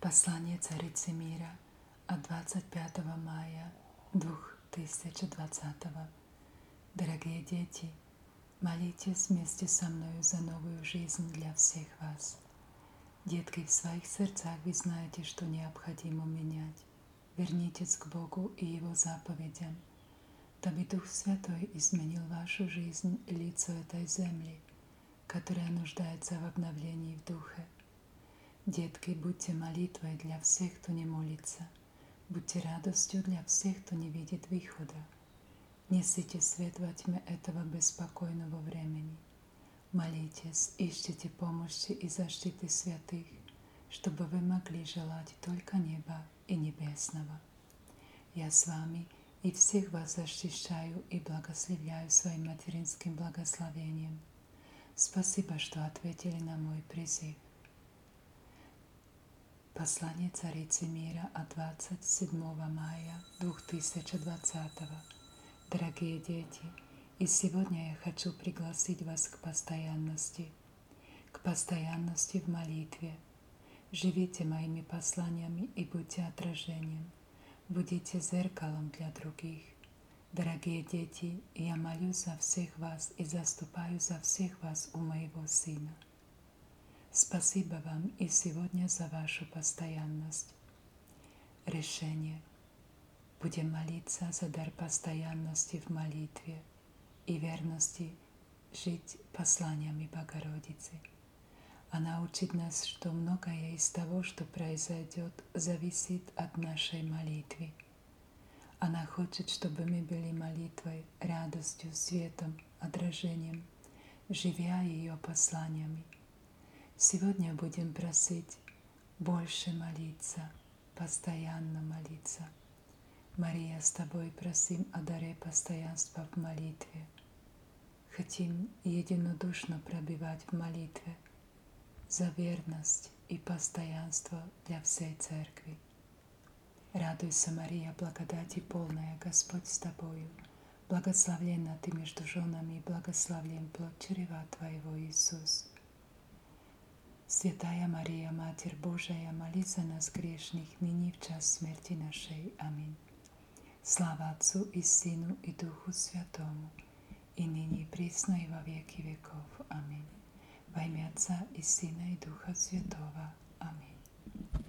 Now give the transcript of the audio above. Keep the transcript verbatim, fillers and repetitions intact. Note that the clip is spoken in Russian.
Послание царицы мира от двадцать пятого мая две тысячи двадцатого. Дорогие дети, молитесь вместе со мной за новую жизнь для всех вас. Детки, в своих сердцах вы знаете, что необходимо менять. Вернитесь к Богу и Его заповедям, дабы Дух Святой изменил вашу жизнь и лицо этой земли, которая нуждается в обновлении в Духе. Детки, будьте молитвой для всех, кто не молится. Будьте радостью для всех, кто не видит выхода. Несите свет во тьме этого беспокойного времени. Молитесь, ищите помощи и защиты святых, чтобы вы могли желать только неба и небесного. Я с вами и всех вас защищаю и благословляю своим материнским благословением. Спасибо, что ответили на мой призыв. Послание царицы мира от двадцать седьмого мая две тысячи двадцатого. Дорогие дети, и сегодня я хочу пригласить вас к постоянности, к постоянности в молитве. Живите моими посланиями и будьте отражением, будите зеркалом для других. Дорогие дети, я молюсь за всех вас и заступаю за всех вас у моего Сына. Спасибо вам и сегодня за вашу постоянность. Решение. Будем молиться за дар постоянности в молитве и верности жить посланиями Богородицы. Она учит нас, что многое из того, что произойдет, зависит от нашей молитвы. Она хочет, чтобы мы были молитвой, радостью, светом, отражением, живя ее посланиями. Сегодня будем просить больше молиться, постоянно молиться. Мария, с тобой просим о даре постоянства в молитве. Хотим единодушно пробивать в молитве за верность и постоянство для всей Церкви. Радуйся, Мария, благодати полная, Господь с тобою. Благословенна ты между женами, и благословен плод чрева твоего, Иисус. Святая Мария, Матерь Божия, молись за нас грешных, ныне и в час смерти нашей. Аминь. Слава Отцу и Сыну и Духу Святому, и ныне и присно и во веки веков. Аминь. Во имя Отца и Сына и Духа Святого. Аминь.